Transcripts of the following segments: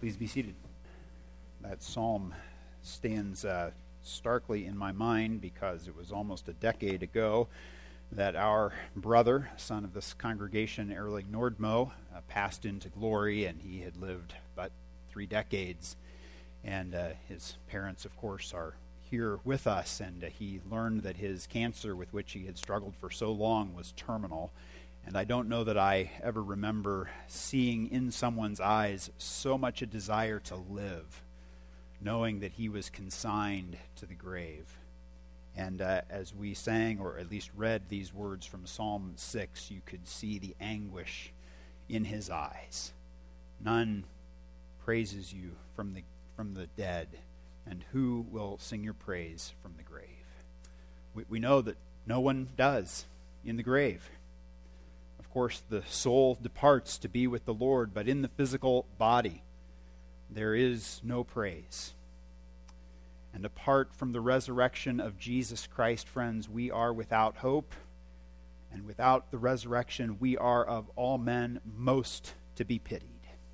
Please be seated. That psalm stands starkly in my mind because it was almost a decade ago that our brother, son of this congregation, Erling Nordmo, passed into glory, and he had lived about 3 decades. And his parents, of course, are here with us, and he learned that his cancer with which he had struggled for so long was terminal. And I don't know that I ever remember seeing in someone's eyes so much a desire to live, knowing that he was consigned to the grave. And as we sang, or at least read these words from Psalm 6, you could see the anguish in his eyes. None praises you from the dead, and who will sing your praise from the grave? We know that no one does in the grave. Of course, the soul departs to be with the Lord, but in the physical body, there is no praise. And apart from the resurrection of Jesus Christ, friends, we are without hope. And without the resurrection, we are of all men most to be pitied.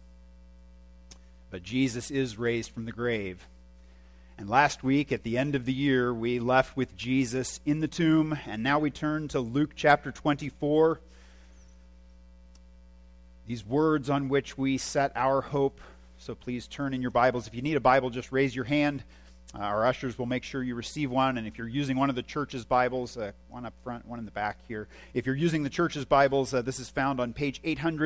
But Jesus is raised from the grave. And last week, at the end of the year, we left with Jesus in the tomb. And now we turn to Luke chapter 24. These words on which we set our hope. So please turn in your Bibles. If you need a Bible, just raise your hand. Our ushers will make sure you receive one. And if you're using one of the church's Bibles, one up front, one in the back here. If you're using the church's Bibles, this is found on page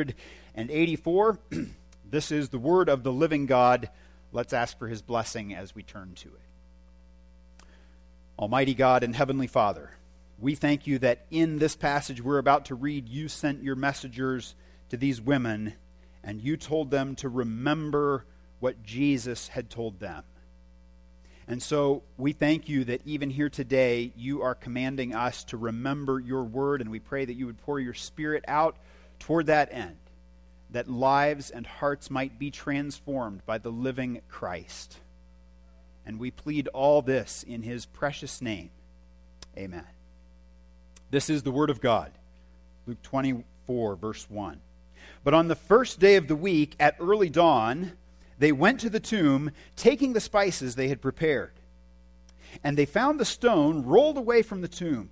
884. This is the word of the living God. Let's ask for his blessing as we turn to it. Almighty God and Heavenly Father, we thank you that in this passage we're about to read, you sent your messengers to these women, and you told them to remember what Jesus had told them. And so we thank you that even here today, you are commanding us to remember your word, and we pray that you would pour your Spirit out toward that end, that lives and hearts might be transformed by the living Christ. And we plead all this in his precious name. Amen. This is the word of God. Luke 24, verse 1. But on the first day of the week, at early dawn, they went to the tomb, taking the spices they had prepared. And they found the stone rolled away from the tomb.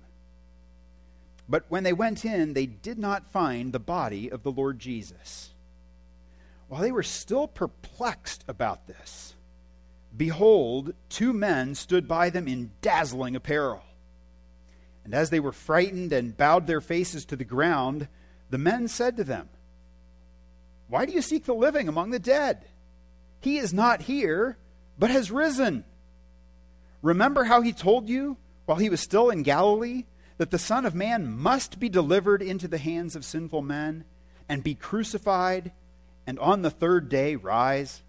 But when they went in, they did not find the body of the Lord Jesus. While they were still perplexed about this, behold, 2 men stood by them in dazzling apparel. And as they were frightened and bowed their faces to the ground, the men said to them, "Why do you seek the living among the dead? He is not here, but has risen. Remember how he told you while he was still in Galilee that the Son of Man must be delivered into the hands of sinful men and be crucified, and on the 3rd day rise?"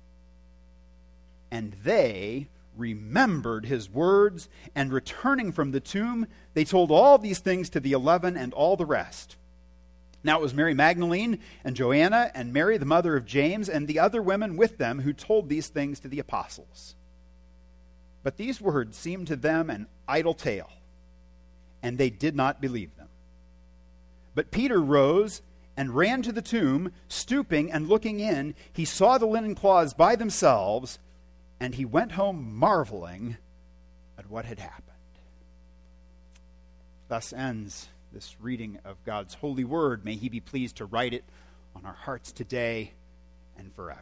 And they remembered his words, and returning from the tomb, they told all these things to the 11 and all the rest. Now it was Mary Magdalene and Joanna and Mary, the mother of James, and the other women with them who told these things to the apostles. But these words seemed to them an idle tale, and they did not believe them. But Peter rose and ran to the tomb, stooping and looking in. He saw the linen cloths by themselves, and he went home marveling at what had happened. Thus ends this reading of God's holy word. May he be pleased to write it on our hearts today and forever.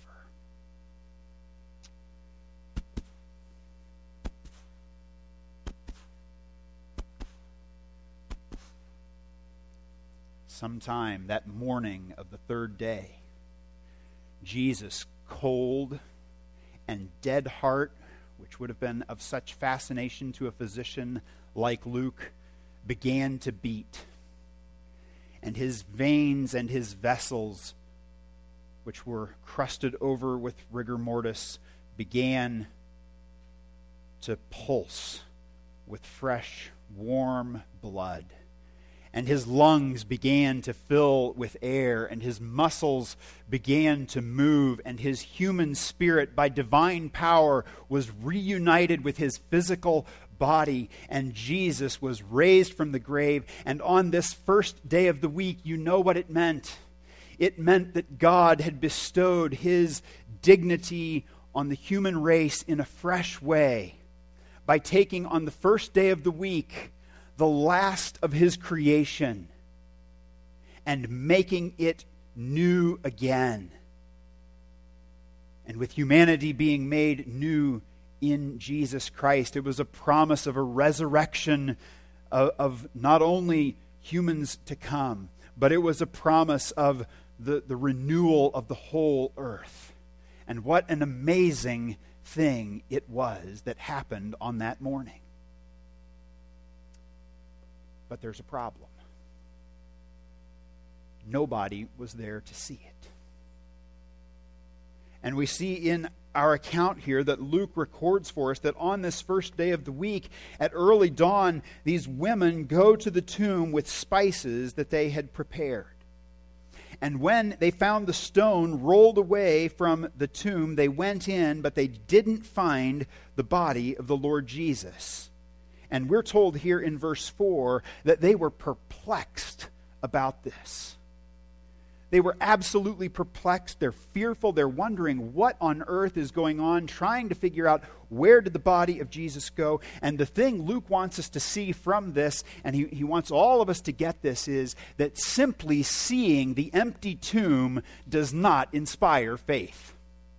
Sometime that morning of the 3rd day, Jesus' cold and dead heart, which would have been of such fascination to a physician like Luke, began to beat. And his veins and his vessels, which were crusted over with rigor mortis, began to pulse with fresh, warm blood. And his lungs began to fill with air, and his muscles began to move, and his human spirit, by divine power, was reunited with his physical body, and Jesus was raised from the grave. And on this first day of the week, you know what it meant. It meant that God had bestowed his dignity on the human race in a fresh way by taking on the first day of the week the last of his creation and making it new again. And with humanity being made new in Jesus Christ, it was a promise of a resurrection of not only humans to come, but it was a promise of the renewal of the whole earth. And what an amazing thing it was that happened on that morning. But there's a problem. Nobody was there to see it. And we see in our account here that Luke records for us that on this first day of the week, at early dawn, these women go to the tomb with spices that they had prepared. And when they found the stone rolled away from the tomb, they went in, but they didn't find the body of the Lord Jesus. And we're told here in verse 4 that they were perplexed about this. They were absolutely perplexed. They're fearful. They're wondering what on earth is going on, trying to figure out where did the body of Jesus go. And the thing Luke wants us to see from this, and he wants all of us to get this, is that simply seeing the empty tomb does not inspire faith.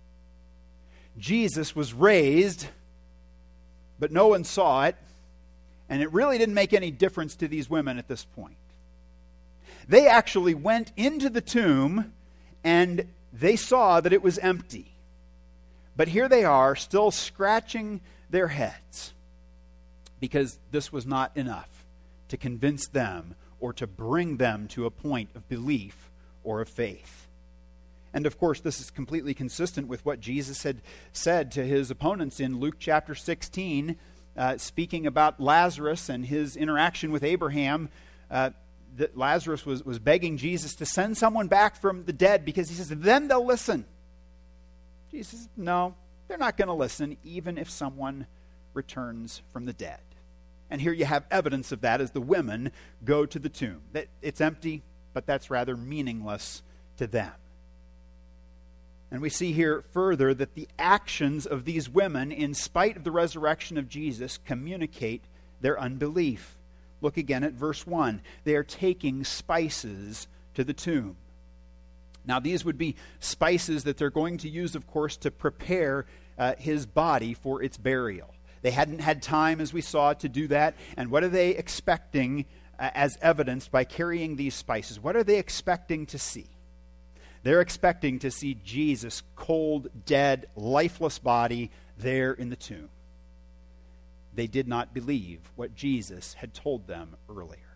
Jesus was raised, but no one saw it, and it really didn't make any difference to these women at this point. They actually went into the tomb and they saw that it was empty. But here they are, still scratching their heads, because this was not enough to convince them or to bring them to a point of belief or of faith. And of course, this is completely consistent with what Jesus had said to his opponents in Luke chapter 16, speaking about Lazarus and his interaction with Abraham. That Lazarus was begging Jesus to send someone back from the dead because he says, then they'll listen. Jesus says, no, they're not going to listen even if someone returns from the dead. And here you have evidence of that as the women go to the tomb. It's empty, but that's rather meaningless to them. And we see here further that the actions of these women, in spite of the resurrection of Jesus, communicate their unbelief. Look again at verse 1. They are taking spices to the tomb. Now, these would be spices that they're going to use, of course, to prepare his body for its burial. They hadn't had time, as we saw, to do that. And what are they expecting as evidenced by carrying these spices? What are they expecting to see? They're expecting to see Jesus' cold, dead, lifeless body there in the tomb. They did not believe what Jesus had told them earlier.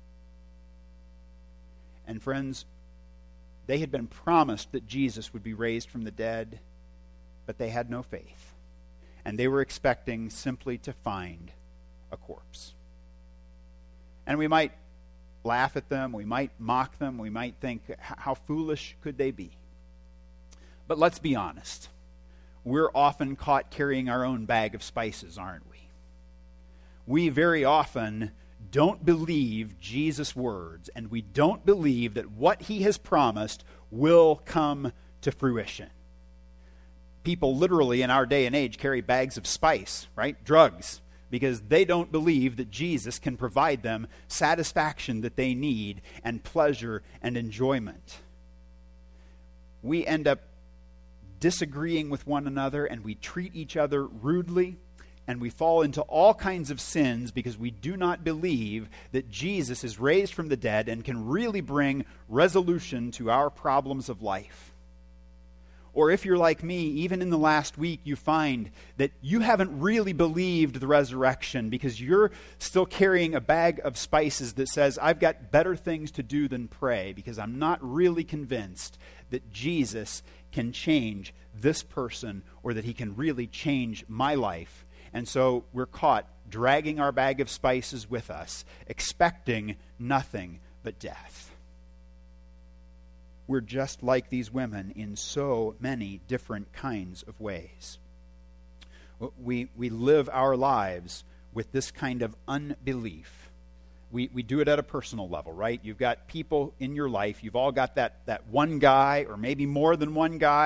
And friends, they had been promised that Jesus would be raised from the dead, but they had no faith. And they were expecting simply to find a corpse. And we might laugh at them, we might mock them, we might think, how foolish could they be? But let's be honest. We're often caught carrying our own bag of spices, aren't we? We very often don't believe Jesus' words, and we don't believe that what he has promised will come to fruition. People literally in our day and age carry bags of spice, right? Drugs, because they don't believe that Jesus can provide them satisfaction that they need and pleasure and enjoyment. We end up disagreeing with one another, and we treat each other rudely. And we fall into all kinds of sins because we do not believe that Jesus is raised from the dead and can really bring resolution to our problems of life. Or if you're like me, even in the last week, you find that you haven't really believed the resurrection because you're still carrying a bag of spices that says, I've got better things to do than pray because I'm not really convinced that Jesus can change this person or that he can really change my life. And so we're caught dragging our bag of spices with us, expecting nothing but death. We're just like these women in so many different kinds of ways. We live our lives with this kind of unbelief. We do it at a personal level, right? You've got people in your life, you've all got that one guy, or maybe more than one guy,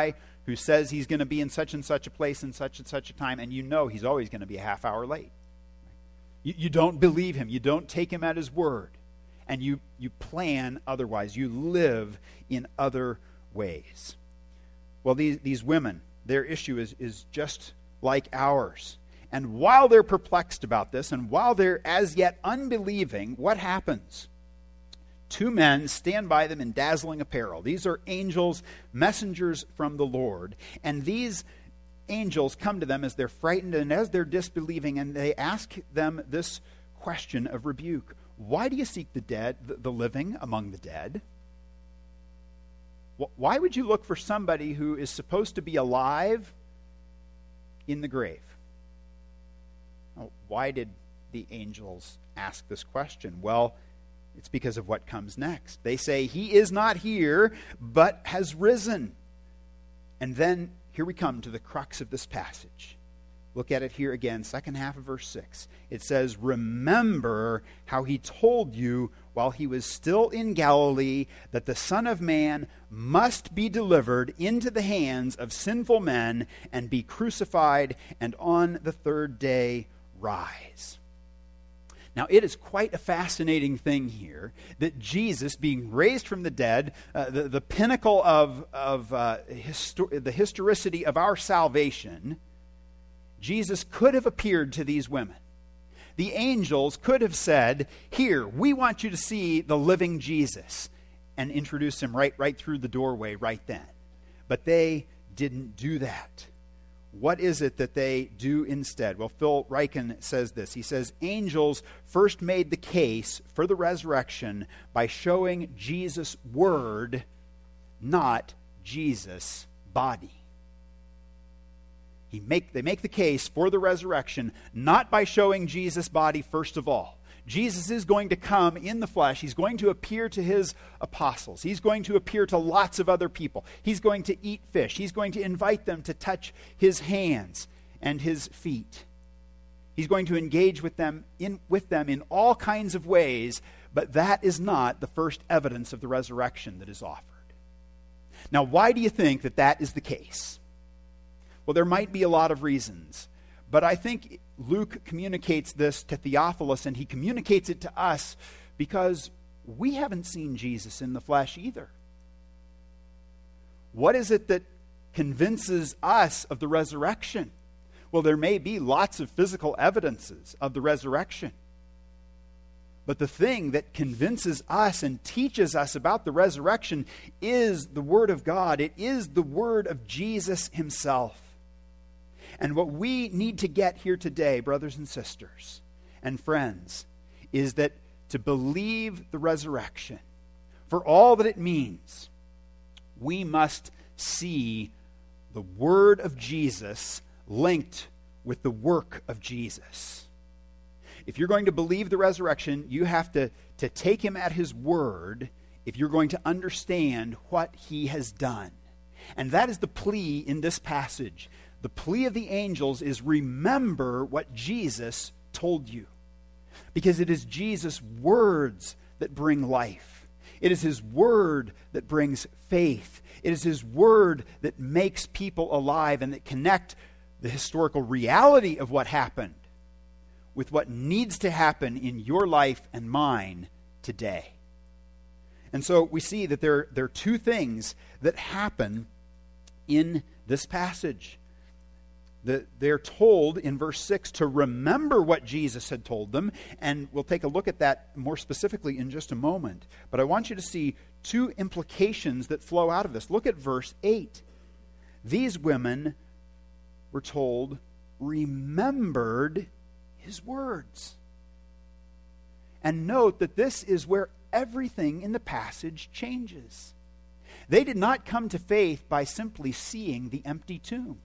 who says he's going to be in such and such a place in such and such a time, and you know he's always going to be a half hour late. You don't believe him. You don't take him at his word. And you plan otherwise. You live in other ways. Well, these women, their issue is just like ours. And while they're perplexed about this, and while they're as yet unbelieving, what happens? Two men stand by them in dazzling apparel. These are angels, messengers from the Lord. And these angels come to them as they're frightened and as they're disbelieving, and they ask them this question of rebuke. Why do you seek the living among the dead? Why would you look for somebody who is supposed to be alive in the grave? Why did the angels ask this question? Well, it's because of what comes next. They say, he is not here, but has risen. And then here we come to the crux of this passage. Look at it here again, second half of verse 6. It says, remember how he told you while he was still in Galilee that the Son of Man must be delivered into the hands of sinful men and be crucified, and on the third day rise. Now, it is quite a fascinating thing here that Jesus, being raised from the dead, the pinnacle of the historicity of our salvation, Jesus could have appeared to these women. The angels could have said, here, we want you to see the living Jesus, and introduce him right through the doorway right then. But they didn't do that. What is it that they do instead? Well, Phil Ryken says this. He says, angels first made the case for the resurrection by showing Jesus' word, not Jesus' body. They make the case for the resurrection not by showing Jesus' body first of all. Jesus is going to come in the flesh. He's going to appear to his apostles. He's going to appear to lots of other people. He's going to eat fish. He's going to invite them to touch his hands and his feet. He's going to engage with them in all kinds of ways, but that is not the first evidence of the resurrection that is offered. Now, why do you think that is the case? Well, there might be a lot of reasons, but I think Luke communicates this to Theophilus, and he communicates it to us because we haven't seen Jesus in the flesh either. What is it that convinces us of the resurrection? Well, there may be lots of physical evidences of the resurrection. But the thing that convinces us and teaches us about the resurrection is the Word of God. It is the Word of Jesus himself. And what we need to get here today, brothers and sisters and friends, is that to believe the resurrection, for all that it means, we must see the word of Jesus linked with the work of Jesus. If you're going to believe the resurrection, you have to take him at his word if you're going to understand what he has done. And that is the plea in this passage. The plea of the angels is remember what Jesus told you. Because it is Jesus' words that bring life. It is his word that brings faith. It is his word that makes people alive and that connect the historical reality of what happened with what needs to happen in your life and mine today. And so we see that there are two things that happen in this passage. They're told in verse 6 to remember what Jesus had told them, and we'll take a look at that more specifically in just a moment. But I want you to see two implications that flow out of this. Look at verse 8. These women were told, remembered his words. And note that this is where everything in the passage changes. They did not come to faith by simply seeing the empty tomb.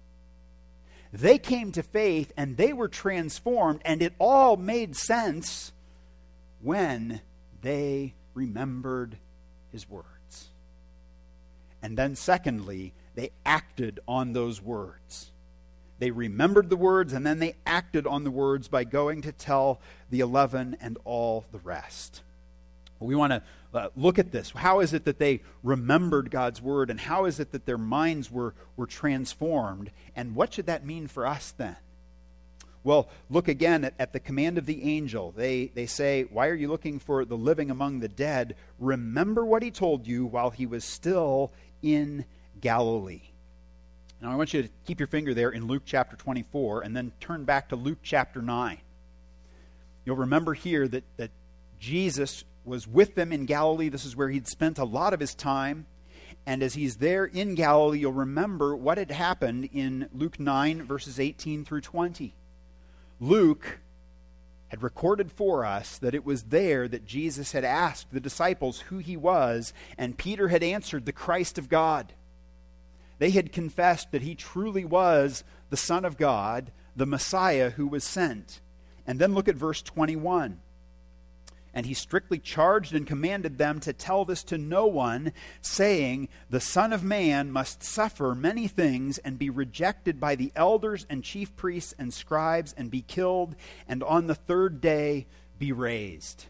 They came to faith and they were transformed, and it all made sense when they remembered his words. And then secondly, they acted on those words. They remembered the words and then they acted on the words by going to tell the 11 and all the rest. We want to look at this. How is it that they remembered God's word, and how is it that their minds were transformed, and what should that mean for us then? Well, look again at the command of the angel. They say, why are you looking for the living among the dead? Remember what he told you while he was still in Galilee. Now I want you to keep your finger there in Luke chapter 24 and then turn back to Luke chapter 9. You'll remember here that Jesus was with them in Galilee. This is where he'd spent a lot of his time. And as he's there in Galilee, you'll remember what had happened in Luke 9, verses 18 through 20. Luke had recorded for us that it was there that Jesus had asked the disciples who he was, and Peter had answered, the Christ of God. They had confessed that he truly was the Son of God, the Messiah who was sent. And then look at verse 21. And he strictly charged and commanded them to tell this to no one, saying, the Son of Man must suffer many things and be rejected by the elders and chief priests and scribes and be killed, and on the third day be raised.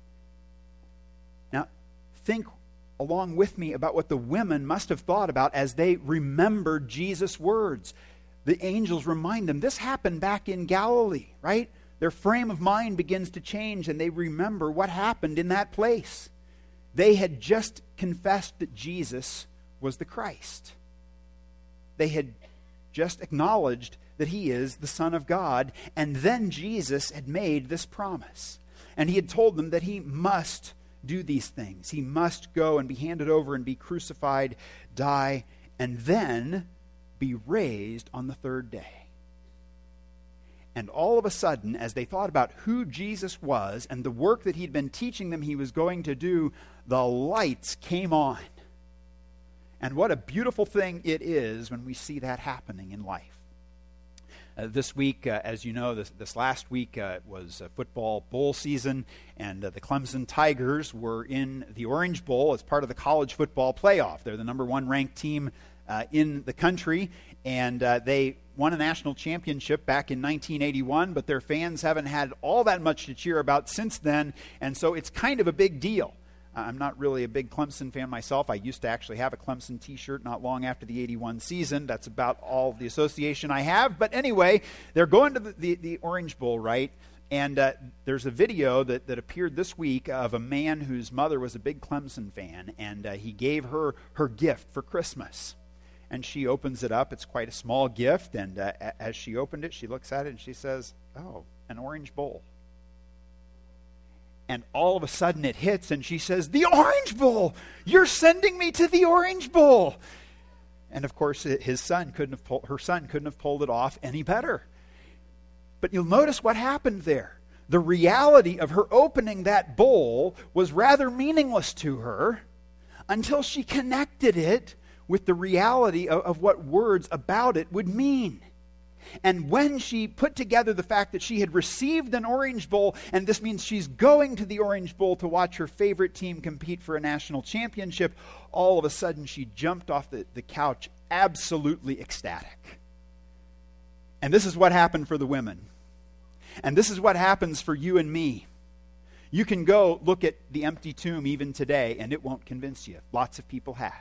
Now, think along with me about what the women must have thought about as they remembered Jesus' words. The angels remind them, this happened back in Galilee, right? Their frame of mind begins to change, and they remember what happened in that place. They had just confessed that Jesus was the Christ. They had just acknowledged that he is the Son of God, and then Jesus had made this promise. And he had told them that he must do these things. He must go and be handed over and be crucified, die, and then be raised on the third day. And all of a sudden, as they thought about who Jesus was and the work that he'd been teaching them he was going to do, the lights came on. And what a beautiful thing it is when we see that happening in life. This week, as you know, this last week was football bowl season, and the Clemson Tigers were in the Orange Bowl as part of the college football playoff. They're the number one ranked team in the country, and they won a national championship back in 1981, but their fans haven't had all that much to cheer about since then, and so it's kind of a big deal. I'm not really a big Clemson fan myself. I used to actually have a Clemson t-shirt not long after the 81 season. That's about all the association I have. But anyway, they're going to the Orange Bowl, right? And there's a video that appeared this week of a man whose mother was a big Clemson fan, and he gave her gift for Christmas. And she opens it up. It's quite a small gift. And as she opened it, she looks at it and she says, oh, an Orange Bowl. And all of a sudden it hits and she says, the Orange Bowl! You're sending me to the Orange Bowl! And of course, her son couldn't have pulled it off any better. But you'll notice what happened there. The reality of her opening that bowl was rather meaningless to her until she connected it with the reality of what words about it would mean. And when she put together the fact that she had received an Orange Bowl, and this means she's going to the Orange Bowl to watch her favorite team compete for a national championship, all of a sudden she jumped off the couch absolutely ecstatic. And this is what happened for the women. And this is what happens for you and me. You can go look at the empty tomb even today, and it won't convince you. Lots of people have.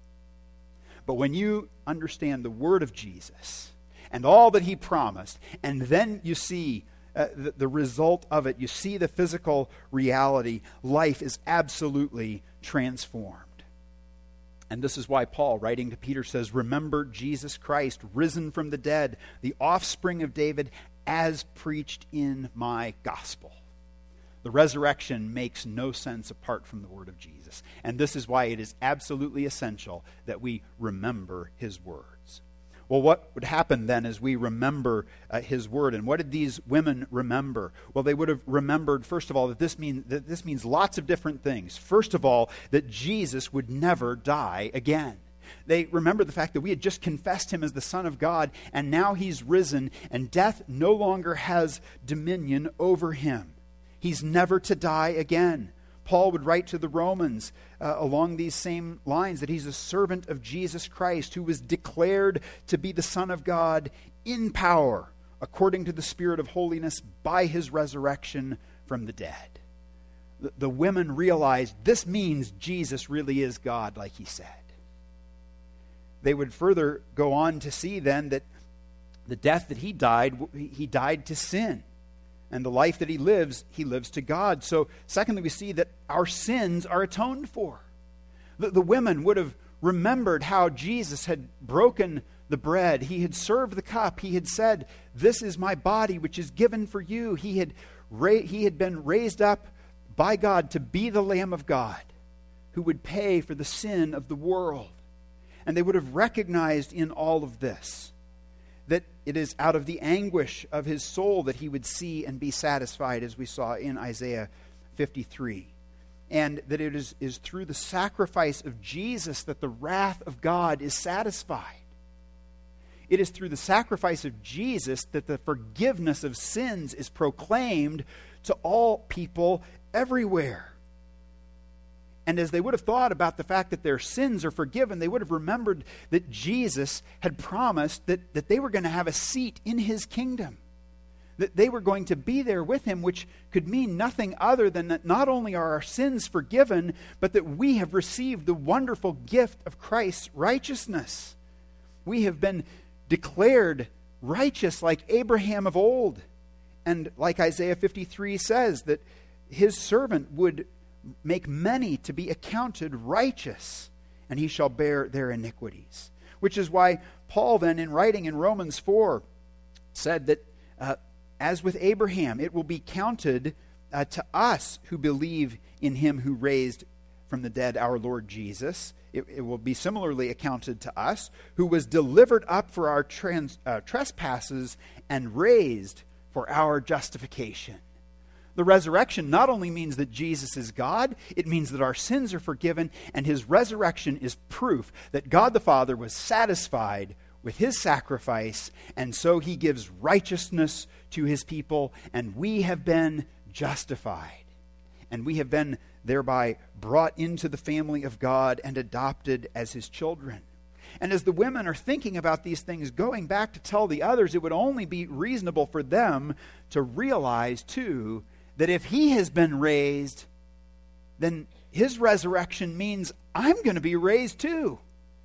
But when you understand the word of Jesus and all that he promised, and then you see the result of it, you see the physical reality, life is absolutely transformed. And this is why Paul, writing to Peter, says, remember Jesus Christ, risen from the dead, the offspring of David, as preached in my gospel. The resurrection makes no sense apart from the word of Jesus. And this is why it is absolutely essential that we remember his words. Well, what would happen then as we remember his word? And what did these women remember? Well, they would have remembered, first of all, that this means lots of different things. First of all, that Jesus would never die again. They remember the fact that we had just confessed him as the Son of God, and now he's risen, and death no longer has dominion over him. He's never to die again. Paul would write to the Romans along these same lines that he's a servant of Jesus Christ who was declared to be the Son of God in power according to the Spirit of holiness by his resurrection from the dead. the women realized this means Jesus really is God, like he said. They would further go on to see then that the death that he died to sin. And the life that he lives to God. So, secondly, we see that our sins are atoned for. The women would have remembered how Jesus had broken the bread. He had served the cup. He had said, "This is my body, which is given for you." He had been raised up by God to be the Lamb of God who would pay for the sin of the world. And they would have recognized in all of this that it is out of the anguish of his soul that he would see and be satisfied, as we saw in Isaiah 53. And that it is through the sacrifice of Jesus that the wrath of God is satisfied. It is through the sacrifice of Jesus that the forgiveness of sins is proclaimed to all people everywhere. And as they would have thought about the fact that their sins are forgiven, they would have remembered that Jesus had promised that they were going to have a seat in his kingdom. That they were going to be there with him, which could mean nothing other than that not only are our sins forgiven, but that we have received the wonderful gift of Christ's righteousness. We have been declared righteous like Abraham of old. And like Isaiah 53 says, that his servant would make many to be accounted righteous, and he shall bear their iniquities. Which is why Paul then, in writing in Romans 4, said that as with Abraham, it will be counted to us who believe in him who raised from the dead our Lord Jesus. It will be similarly accounted to us, who was delivered up for our trespasses and raised for our justification. The resurrection not only means that Jesus is God, it means that our sins are forgiven, and his resurrection is proof that God the Father was satisfied with his sacrifice, and so he gives righteousness to his people, and we have been justified. And we have been thereby brought into the family of God and adopted as his children. And as the women are thinking about these things, going back to tell the others, it would only be reasonable for them to realize, too, that if he has been raised, then his resurrection means I'm going to be raised too.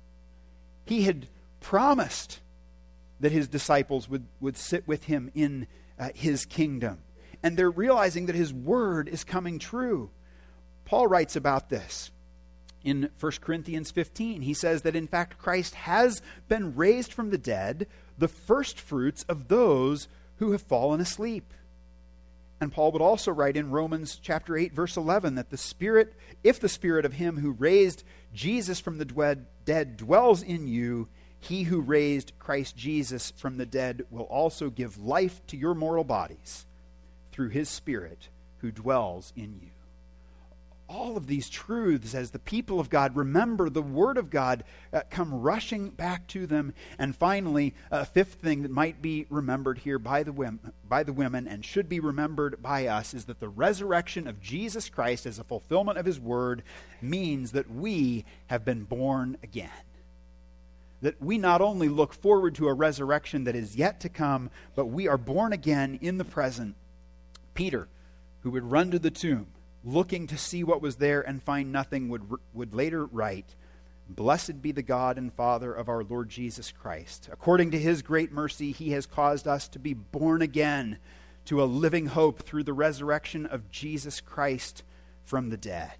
He had promised that his disciples would sit with him in his kingdom. And they're realizing that his word is coming true. Paul writes about this in 1 Corinthians 15. He says that in fact Christ has been raised from the dead, the first fruits of those who have fallen asleep. And Paul would also write in Romans chapter 8, verse 11, that if the spirit of him who raised Jesus from the dead dwells in you, he who raised Christ Jesus from the dead will also give life to your mortal bodies through his Spirit who dwells in you. All of these truths, as the people of God remember the Word of God, come rushing back to them. And finally, a fifth thing that might be remembered here by the women and should be remembered by us is that the resurrection of Jesus Christ as a fulfillment of his Word means that we have been born again. That we not only look forward to a resurrection that is yet to come, but we are born again in the present. Peter, who would run to the tomb, looking to see what was there and find nothing, would later write, "Blessed be the God and Father of our Lord Jesus Christ. According to his great mercy, he has caused us to be born again to a living hope through the resurrection of Jesus Christ from the dead."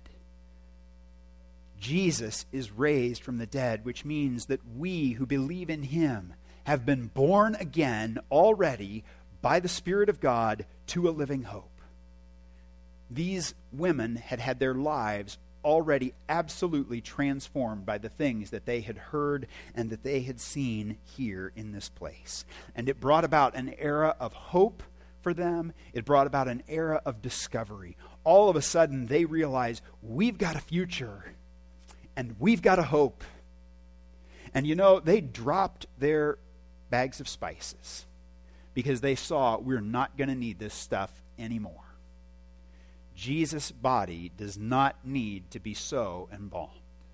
Jesus is raised from the dead, which means that we who believe in him have been born again already by the Spirit of God to a living hope. These women had their lives already absolutely transformed by the things that they had heard and that they had seen here in this place. And it brought about an era of hope for them. It brought about an era of discovery. All of a sudden, they realize, we've got a future and we've got a hope. And you know, they dropped their bags of spices because they saw, we're not going to need this stuff anymore. Jesus' body does not need to be so embalmed.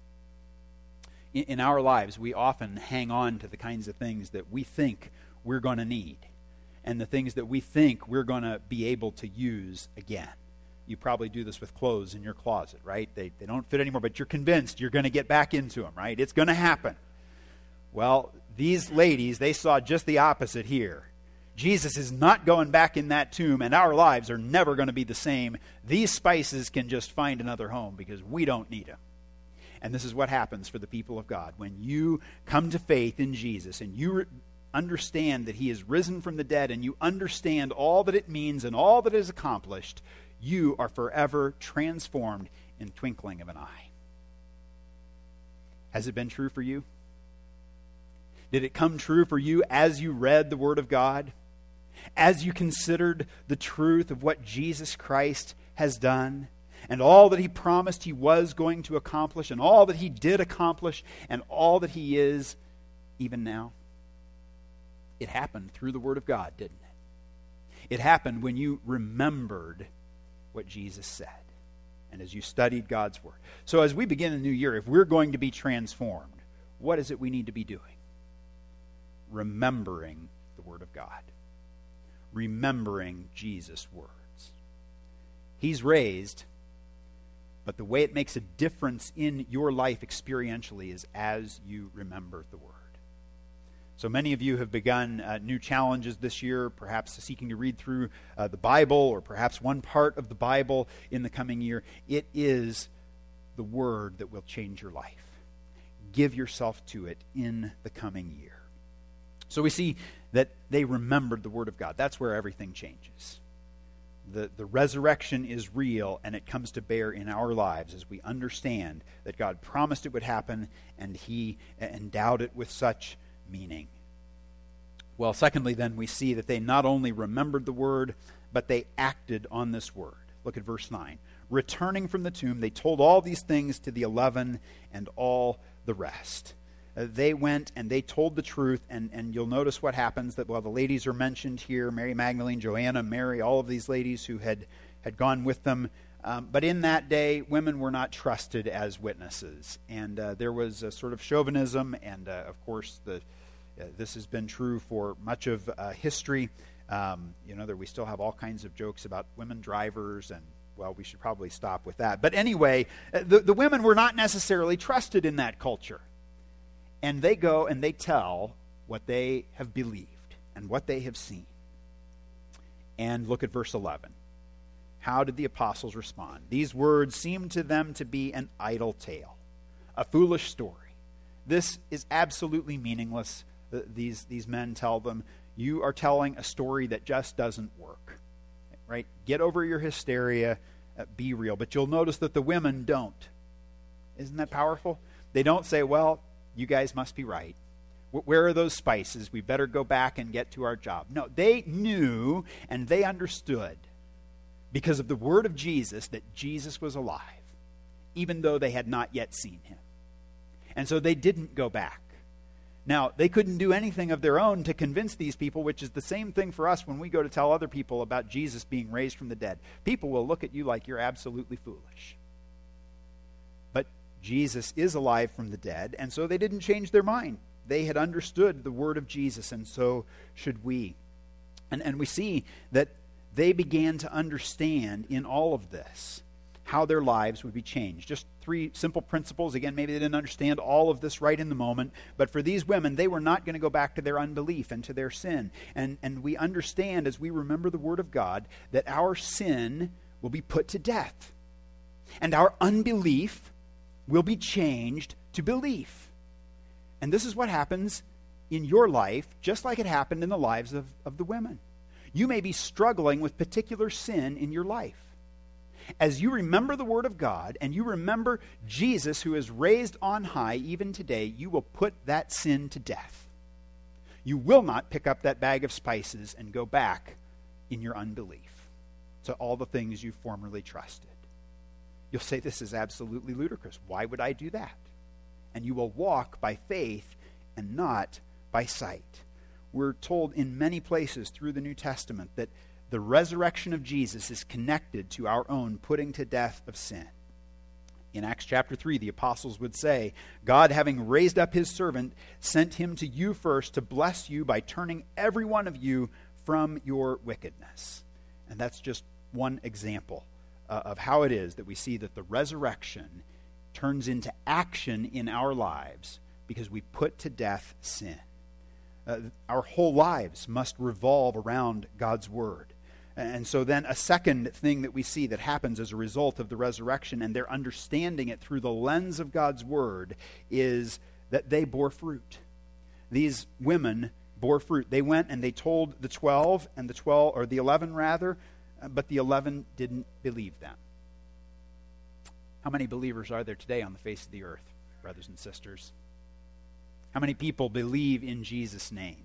In our lives, we often hang on to the kinds of things that we think we're going to need and the things that we think we're going to be able to use again. You probably do this with clothes in your closet, right? They don't fit anymore, but you're convinced you're going to get back into them, right? It's going to happen. Well, these ladies, they saw just the opposite here. Jesus is not going back in that tomb, and our lives are never going to be the same. These spices can just find another home because we don't need them. And this is what happens for the people of God. When you come to faith in Jesus and you understand that he is risen from the dead and you understand all that it means and all that is accomplished, you are forever transformed in the twinkling of an eye. Has it been true for you? Did it come true for you as you read the Word of God? As you considered the truth of what Jesus Christ has done? And all that he promised he was going to accomplish, and all that he did accomplish, and all that he is even now? It happened through the Word of God, didn't it? It happened when you remembered what Jesus said, and as you studied God's Word. So as we begin a new year, if we're going to be transformed, what is it we need to be doing? Remembering the Word of God. Remembering Jesus' words. He's raised, but the way it makes a difference in your life experientially is as you remember the Word. So many of you have begun new challenges this year, perhaps seeking to read through the Bible, or perhaps one part of the Bible in the coming year. It is the Word that will change your life. Give yourself to it in the coming year. So we see that they remembered the Word of God. That's where everything changes. The resurrection is real, and it comes to bear in our lives as we understand that God promised it would happen, and he endowed it with such meaning. Well, secondly, then, we see that they not only remembered the Word, but they acted on this Word. Look at verse 9. Returning from the tomb, they told all these things to the 11 and all the rest. They went and they told the truth, and you'll notice what happens, that while the ladies are mentioned here, Mary Magdalene, Joanna, Mary, all of these ladies who had gone with them, but in that day, women were not trusted as witnesses. And there was a sort of chauvinism, and of course, this has been true for much of history. We still have all kinds of jokes about women drivers, and, well, we should probably stop with that. But anyway, the women were not necessarily trusted in that culture. And they go and they tell what they have believed and what they have seen. And look at verse 11. How did the apostles respond? These words seemed to them to be an idle tale, a foolish story. This is absolutely meaningless. These men tell them, you are telling a story that just doesn't work. Right? Get over your hysteria, be real. But you'll notice that the women don't. Isn't that powerful? They don't say, well, you guys must be right. Where are those spices? We better go back and get to our job. No, they knew and they understood because of the word of Jesus that Jesus was alive, even though they had not yet seen him. And so they didn't go back. Now, they couldn't do anything of their own to convince these people, which is the same thing for us when we go to tell other people about Jesus being raised from the dead. People will look at you like you're absolutely foolish. But Jesus is alive from the dead, and so they didn't change their mind. They had understood the word of Jesus, and so should we. And we see that they began to understand in all of this how their lives would be changed. Just three simple principles. Again, maybe they didn't understand all of this right in the moment, but for these women, they were not going to go back to their unbelief and to their sin. And we understand as we remember the word of God that our sin will be put to death, and our unbelief will be changed to belief. And this is what happens in your life, just like it happened in the lives of the women. You may be struggling with particular sin in your life. As you remember the Word of God, and you remember Jesus who is raised on high even today, you will put that sin to death. You will not pick up that bag of spices and go back in your unbelief to all the things you formerly trusted. You'll say, this is absolutely ludicrous. Why would I do that? And you will walk by faith and not by sight. We're told in many places through the New Testament that the resurrection of Jesus is connected to our own putting to death of sin. In Acts chapter 3, the apostles would say, God, having raised up his servant, sent him to you first to bless you by turning every one of you from your wickedness. And that's just one example of how it is that we see that the resurrection turns into action in our lives because we put to death sin. Our whole lives must revolve around God's Word. And so then a second thing that we see that happens as a result of the resurrection and their understanding it through the lens of God's Word is that they bore fruit. These women bore fruit. They went and they told the 12 and the 11 rather, but the 11 didn't believe them. How many believers are there today on the face of the earth, brothers and sisters? How many people believe in Jesus' name?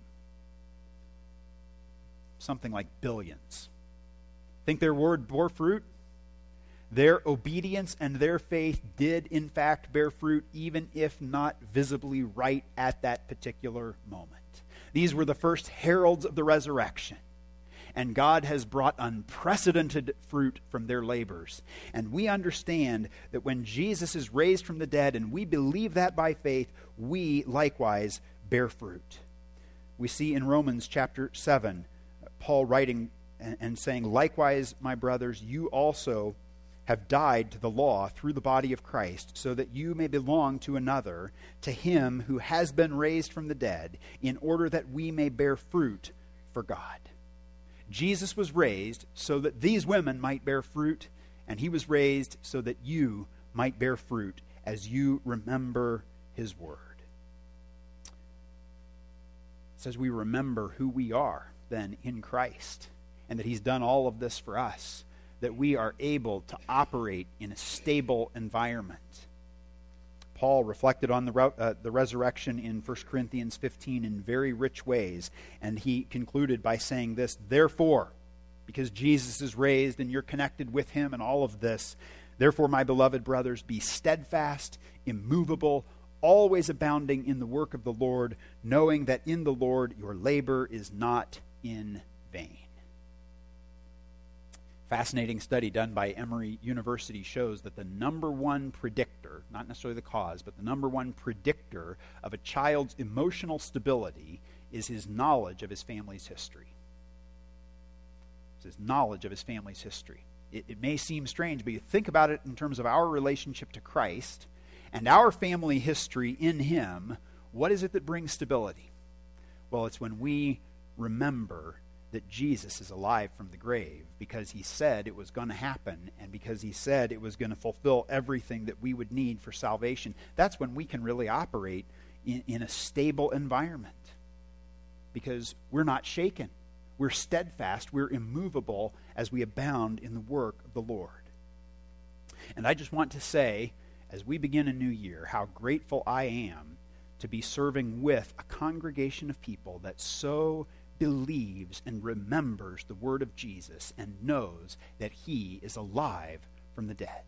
Something like billions. Think their word bore fruit? Their obedience and their faith did in fact bear fruit, even if not visibly right at that particular moment. These were the first heralds of the resurrection. And God has brought unprecedented fruit from their labors. And we understand that when Jesus is raised from the dead, and we believe that by faith, we likewise bear fruit. We see in Romans chapter 7, Paul writing and saying, "Likewise, my brothers, you also have died to the law through the body of Christ, so that you may belong to another, to him who has been raised from the dead, in order that we may bear fruit for God." Jesus was raised so that these women might bear fruit, and he was raised so that you might bear fruit as you remember his word. It says we remember who we are then in Christ, and that he's done all of this for us, that we are able to operate in a stable environment. Paul reflected on the resurrection in 1 Corinthians 15 in very rich ways, and he concluded by saying this, "Therefore, because Jesus is raised and you're connected with him and all of this, therefore, my beloved brothers, be steadfast, immovable, always abounding in the work of the Lord, knowing that in the Lord your labor is not in vain." Fascinating study done by Emory University shows that the number one predictor, not necessarily the cause, but the number one predictor of a child's emotional stability is his knowledge of his family's history. It's his knowledge of his family's history. It may seem strange, but you think about it in terms of our relationship to Christ and our family history in him. What is it that brings stability? Well, it's when we remember that Jesus is alive from the grave, because he said it was going to happen, and because he said it was going to fulfill everything that we would need for salvation. That's when we can really operate in a stable environment, because we're not shaken. We're steadfast. We're immovable as we abound in the work of the Lord. And I just want to say, as we begin a new year, how grateful I am to be serving with a congregation of people that so believes and remembers the word of Jesus and knows that he is alive from the dead.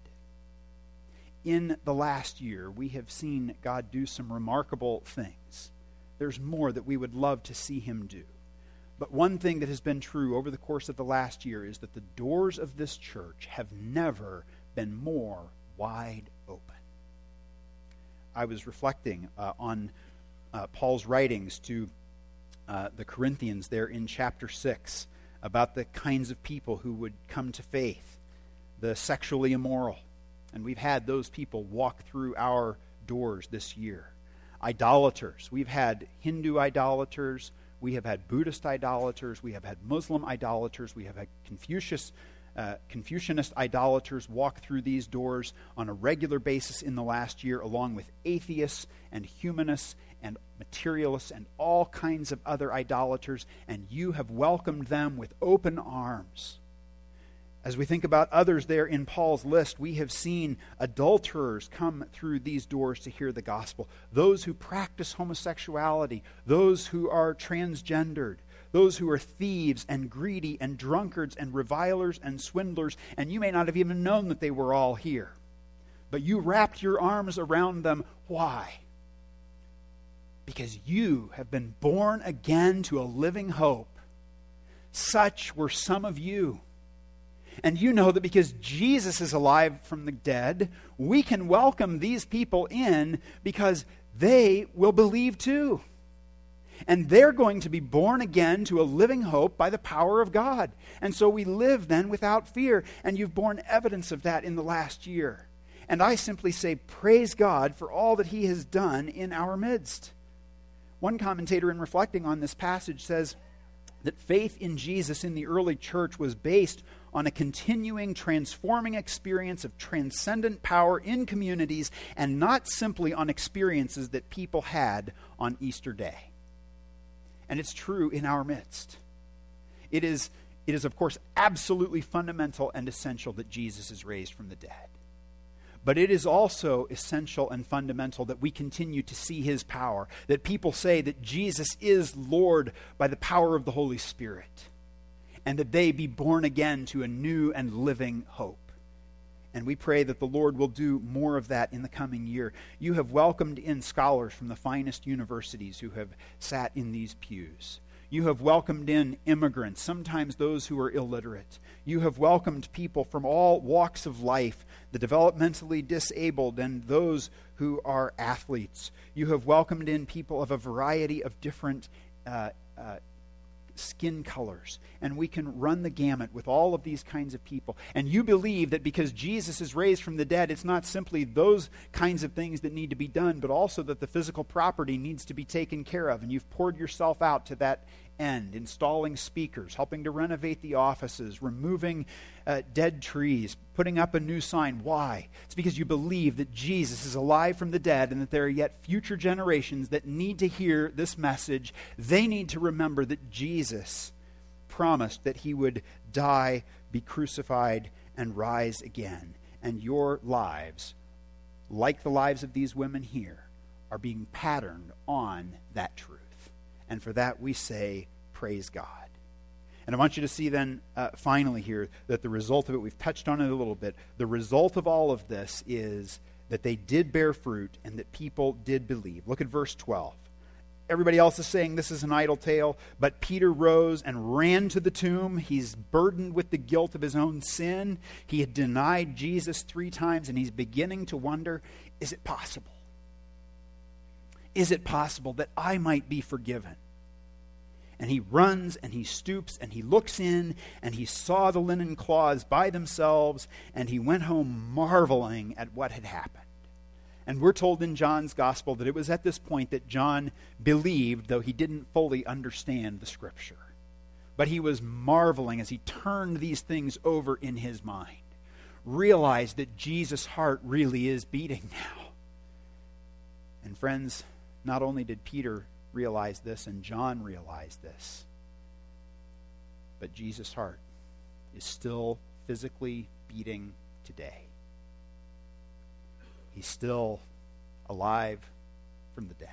In the last year, we have seen God do some remarkable things. There's more that we would love to see him do. But one thing that has been true over the course of the last year is that the doors of this church have never been more wide open. I was reflecting on Paul's writings to the Corinthians there in chapter 6 about the kinds of people who would come to faith, the sexually immoral. And we've had those people walk through our doors this year. Idolaters. We've had Hindu idolaters. We have had Buddhist idolaters. We have had Muslim idolaters. We have had Confucianist idolaters walk through these doors on a regular basis in the last year, along with atheists and humanists and materialists and all kinds of other idolaters, and you have welcomed them with open arms. As we think about others there in Paul's list, we have seen adulterers come through these doors to hear the gospel, those who practice homosexuality, those who are transgendered, those who are thieves and greedy and drunkards and revilers and swindlers, and you may not have even known that they were all here. But you wrapped your arms around them. Why? Because you have been born again to a living hope. Such were some of you. And you know that because Jesus is alive from the dead, we can welcome these people in because they will believe too. And they're going to be born again to a living hope by the power of God. And so we live then without fear. And you've borne evidence of that in the last year. And I simply say, praise God for all that he has done in our midst. One commentator, in reflecting on this passage, says that faith in Jesus in the early church was based on a continuing, transforming experience of transcendent power in communities, and not simply on experiences that people had on Easter Day. And it's true in our midst. It is, of course, absolutely fundamental and essential that Jesus is raised from the dead. But it is also essential and fundamental that we continue to see his power, that people say that Jesus is Lord by the power of the Holy Spirit, and that they be born again to a new and living hope. And we pray that the Lord will do more of that in the coming year. You have welcomed in scholars from the finest universities who have sat in these pews. You have welcomed in immigrants, sometimes those who are illiterate. You have welcomed people from all walks of life, the developmentally disabled and those who are athletes. You have welcomed in people of a variety of different skin colors, and we can run the gamut with all of these kinds of people. And you believe that because Jesus is raised from the dead, it's not simply those kinds of things that need to be done, but also that the physical property needs to be taken care of. And you've poured yourself out to that end, installing speakers, helping to renovate the offices, removing dead trees, putting up a new sign. Why? It's because you believe that Jesus is alive from the dead, and that there are yet future generations that need to hear this message. They need to remember that Jesus promised that he would die, be crucified, and rise again. And your lives, like the lives of these women here, are being patterned on that truth. And for that we say, praise God. And I want you to see then, finally here, that the result of it, we've touched on it a little bit, the result of all of this is that they did bear fruit and that people did believe. Look at verse 12. Everybody else is saying this is an idle tale, but Peter rose and ran to the tomb. He's burdened with the guilt of his own sin. He had denied Jesus 3 times, and he's beginning to wonder, is it possible? Is it possible that I might be forgiven? And he runs and he stoops and he looks in and he saw the linen cloths by themselves, and he went home marveling at what had happened. And we're told in John's gospel that it was at this point that John believed, though he didn't fully understand the scripture. But he was marveling as he turned these things over in his mind, realized that Jesus' heart really is beating now. And friends, not only did Peter realize this and John realize this, but Jesus' heart is still physically beating today. He's still alive from the dead.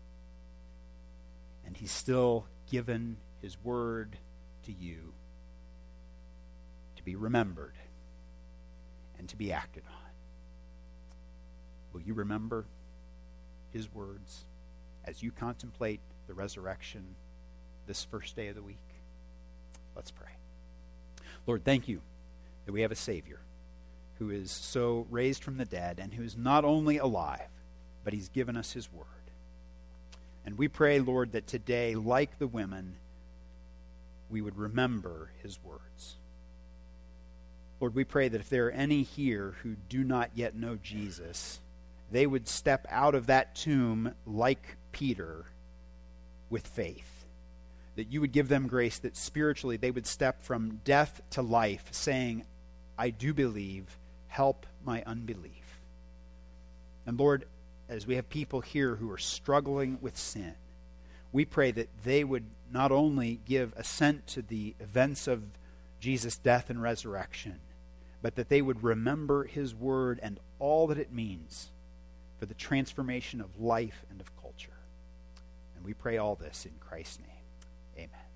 And he's still given his word to you to be remembered and to be acted on. Will you remember his words as you contemplate the resurrection this first day of the week? Let's pray. Lord, thank you that we have a Savior who is so raised from the dead and who is not only alive, but he's given us his word. And we pray, Lord, that today, like the women, we would remember his words. Lord, we pray that if there are any here who do not yet know Jesus, they would step out of that tomb like Peter with faith. That you would give them grace that spiritually they would step from death to life, saying, I do believe, help my unbelief. And Lord, as we have people here who are struggling with sin, we pray that they would not only give assent to the events of Jesus' death and resurrection, but that they would remember his word and all that it means for the transformation of life and of culture. And we pray all this in Christ's name. Amen.